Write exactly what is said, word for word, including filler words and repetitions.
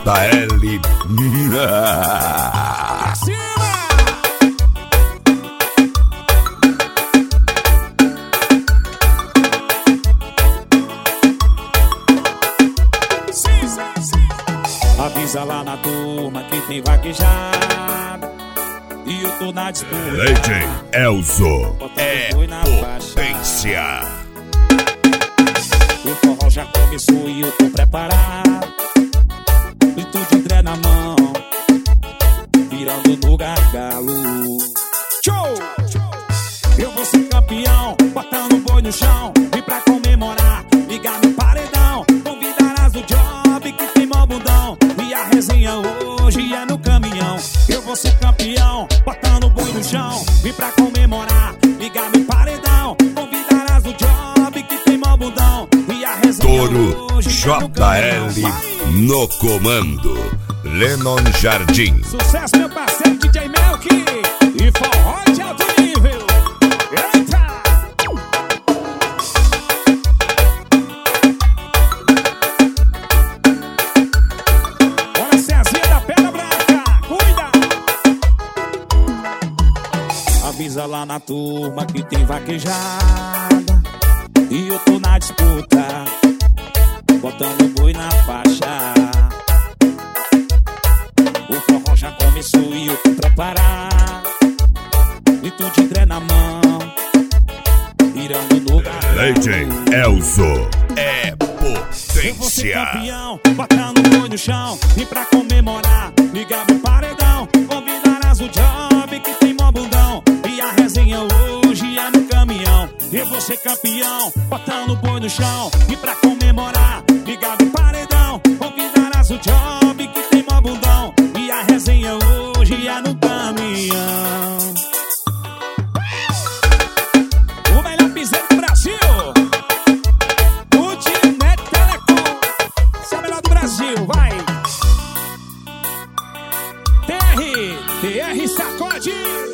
L. Avisa lá na turma que tem vaquejada e eu tô na disputa. D J Elzo é potência. O forró já começou e eu tô preparado. E tô de dré na mão, virando no gargalo. Show! Eu vou ser campeão, botando o boi no chão. E pra comemorar, ligar no paredão. Convidarás o Job que tem mó bundão. E a resenha hoje é no caminhão. Eu vou ser campeão, botando o boi no chão. E pra comemorar, ligar no paredão. Convidarás o Job que tem mó bundão. E a resenha Touro hoje J é no caminhão. L no comando. Lennon Jardim. Sucesso, meu parceiro D J Melk. E forró de alto nível. Eita! Olha a Cezinha da Pedra Branca. Cuida! Avisa lá na turma que tem vaquejada e eu tô na disputa, botando o boi na faixa. O forró já começou e eu tô preparado. E tu de dré na mão, virando no gargalo. D J Elzo é Eu vou ser potência. campeão, botando o boi no chão. E pra comemorar, ligar no paredão. Convidarás o Job que tem mó bundão. E a resenha hoje é no caminhão. Eu vou ser campeão, botando o boi no chão. E pra comemorar, ligar no paredão. Convidarás o Job que tem mó bundão. E a resenha hoje é no caminhão. O melhor piseiro do Brasil, o Tinet Telecom. Esse é o melhor do Brasil, vai. T R, T R sacode.